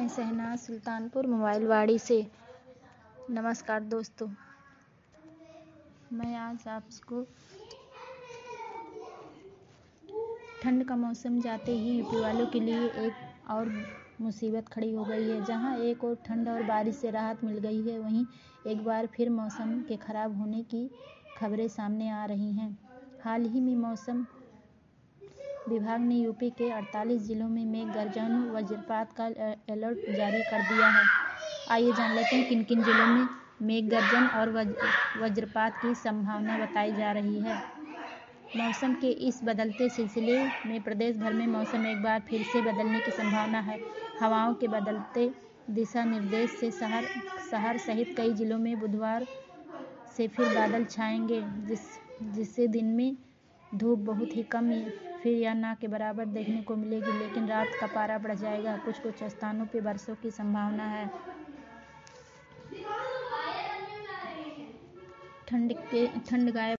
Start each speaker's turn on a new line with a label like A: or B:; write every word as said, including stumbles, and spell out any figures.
A: मैं शहनाज सुल्तानपुर मोबाइल वाड़ी से। नमस्कार दोस्तों, मैं आज आपको ठंड का मौसम जाते ही यूपी वालों के लिए एक और मुसीबत खड़ी हो गई है। जहां एक और ठंड और बारिश से राहत मिल गई है, वहीं एक बार फिर मौसम के खराब होने की खबरें सामने आ रही हैं। हाल ही में मौसम विभाग ने यूपी के अड़तालीस जिलों में मेघ गर्जन वज्रपात का अलर्ट जारी कर दिया है। आइए जान लेते हैं किन किन जिलों में मेघ गर्जन और वज्रपात की संभावना बताई जा रही है। मौसम के इस बदलते सिलसिले में प्रदेश भर में मौसम एक बार फिर से बदलने की संभावना है। हवाओं के बदलते दिशा निर्देश से शहर शहर सहित कई जिलों में बुधवार से फिर बादल छाएंगे, जिस जिससे दिन में धूप बहुत ही कम फिर या ना के बराबर देखने को मिलेगी, लेकिन रात का पारा बढ़ जाएगा। कुछ कुछ स्थानों पर बारिशों की संभावना है। ठंड के ठंड गायब